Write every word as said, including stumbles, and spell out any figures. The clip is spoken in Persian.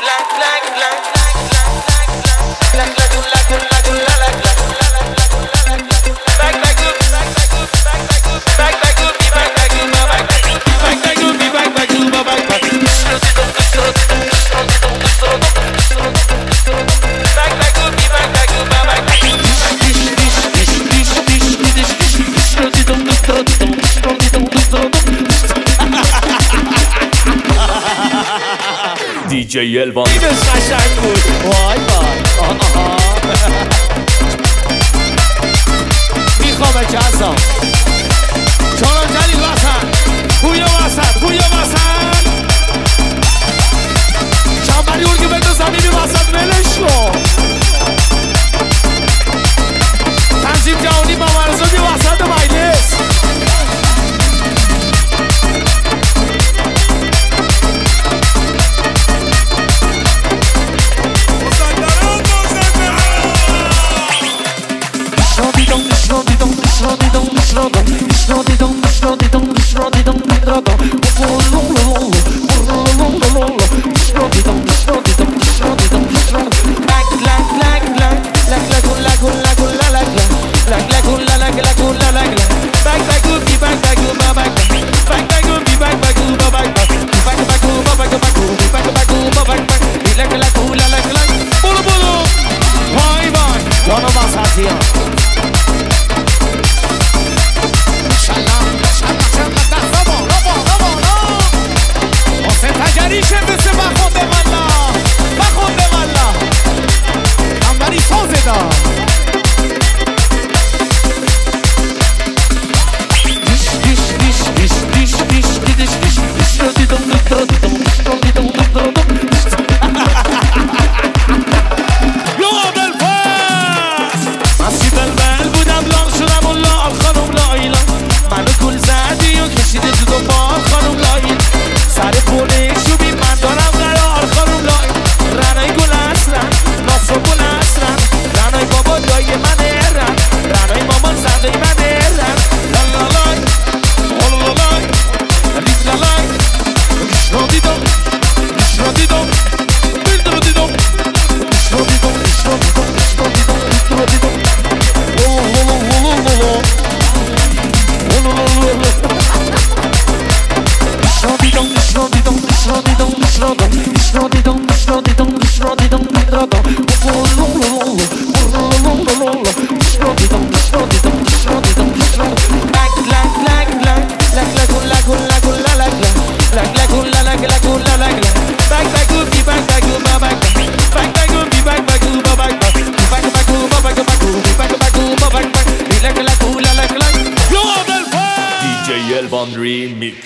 دی جی الوان اینش قشنگ بود. وای وای میخوامه جزا چارم جلیل وسن پویا وسن پویا وسن چنبری اون که بگو زمینی وسن ولش کن تنظیم جهانی با مرزادی وسط مجلس دی جی الوان ریمیکس.